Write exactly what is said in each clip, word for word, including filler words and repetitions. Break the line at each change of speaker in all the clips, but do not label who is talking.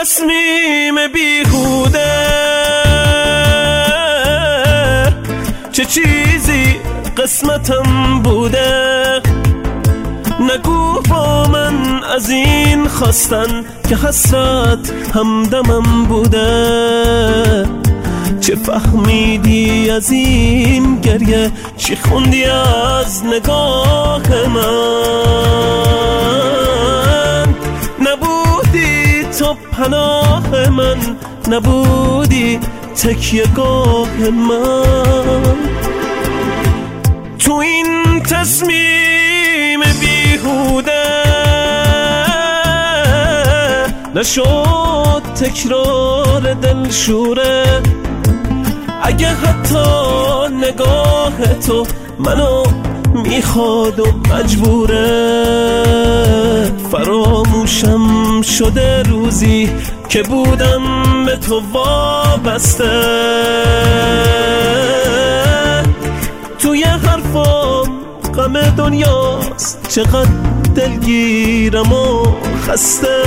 تصمیم بیهوده، چه چیزی قسمتم بوده. نگو با من از این خواستن که حسرت همدمم بوده. چه فهمیدی از این گریه، چی خوندی از نگاه من. نبودی تو پناه من، نبودی تکیه گاه من. تو این تصمیم بیهوده نشد تکرار دلشوره. اگه حتی نگاه تو منو میخواد و مجبوره، فراموشم شده روزی که بودم به تو وابسته. توی حرفام غم دنیاست، چقدر دلگیرم و خسته.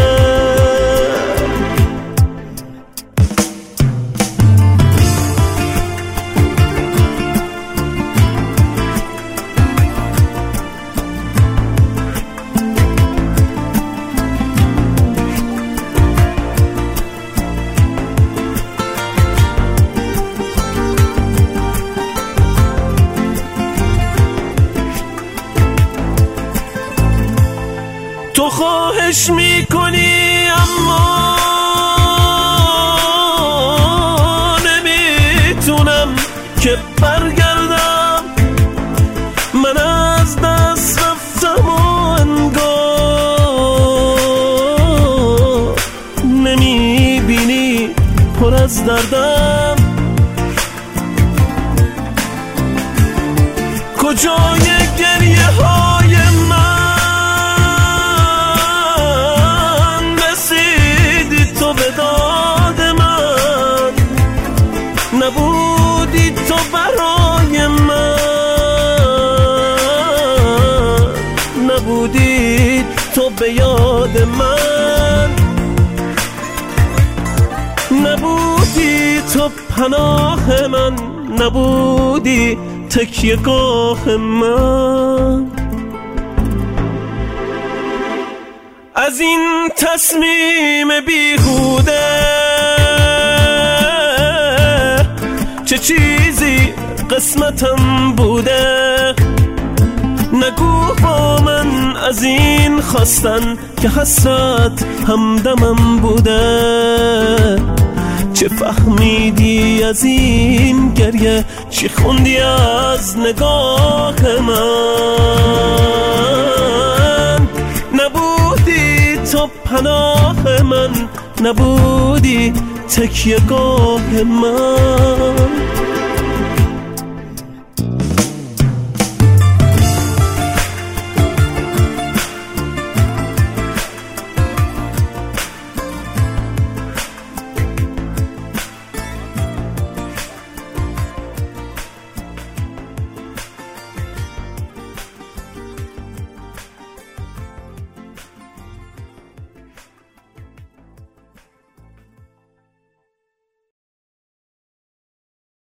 تو خواهش میکنی اما نمیتونم که برگردم. من از دست رفتم و انگار نمیبینی پر از دردم. کجای گریه های من نبودی تو برای من، نبودی تو به یاد من. نبودی تو پناه من، نبودی تکیه گاه من. از این تصمیم بیهوده چه چیزی قسمتم بوده. نگو با من از این خواستن که حسرت همدمم بوده. چه فهمیدی از این گریه، چی خوندی از نگاه من. نبودی تو پناه من، نبودی تکیه گاه من.